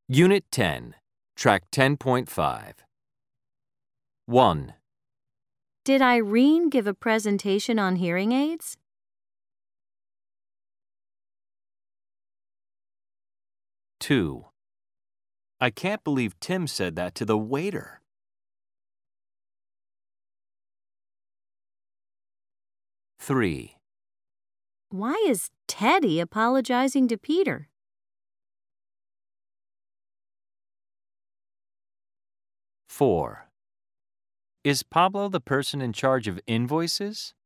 Unit 10, Track 10.5. 1, Did Irene give a presentation on hearing aids? 2. I can't believe Tim said that to the waiter. 3, Why is Teddy apologizing to Peter? 4. Is Pablo the person in charge of invoices?